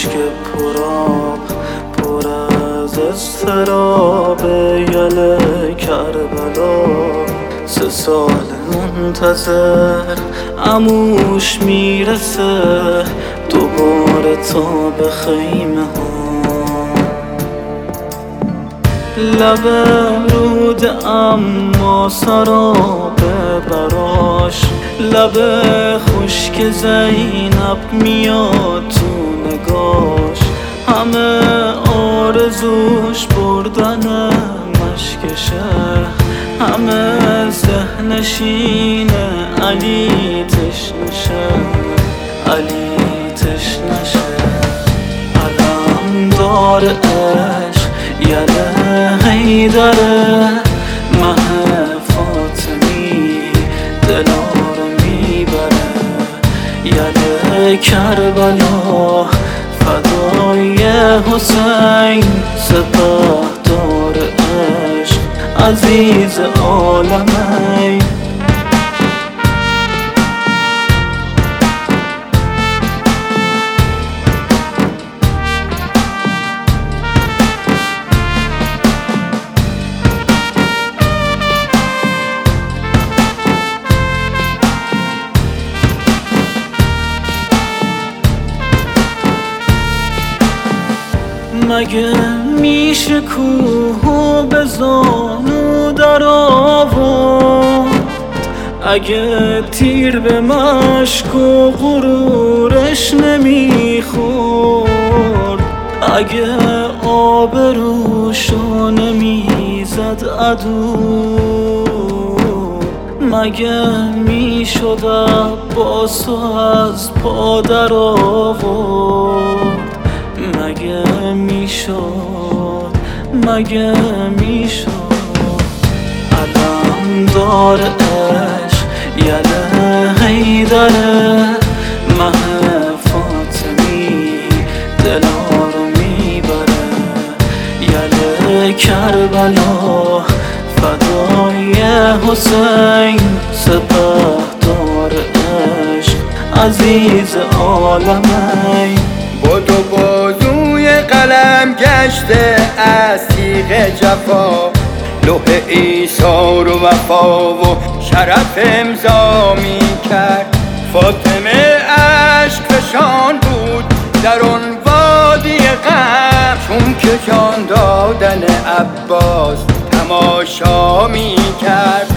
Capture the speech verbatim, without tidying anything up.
اشک پراب پر از اضطراب یل کربلا. سه سال منتظر عموش میرسه دوباره تا به خیمه ها. لب رود اما سراب براش، لب خشک زینب میاد تو نگاش. همه آرزوش بردن مشکشه، همه ذهنشین علی تشنشه، علی تشنشه. علم دار عشق یله حیدره، مه فاطمی دلا رو میبره. یله کربلا فدای حسین، سپهدار عشق عزیز عالمین. مگه میشه کوهو به زانو در آورد؟ اگه تیر به مشک و غرورش نمیخورد، اگه آبروشو نمیزد عدو، مگه میشد عباسو از پا در آورد؟ مگه میشد، مگه میشد؟ علم دار عشق یله حیدره، مه فاطمی دلا رو میبره. یله کربلا فدای حسین، سپهدار عشق عزیز عالمین. با دو بازوی قلم گشته از تیغ جفا، لوح ایثار و وفا و شرف امضا می کرد. فاطمه عشق فشان بود در اون وادی غم، چون که جان دادن عباس تماشا می کرد.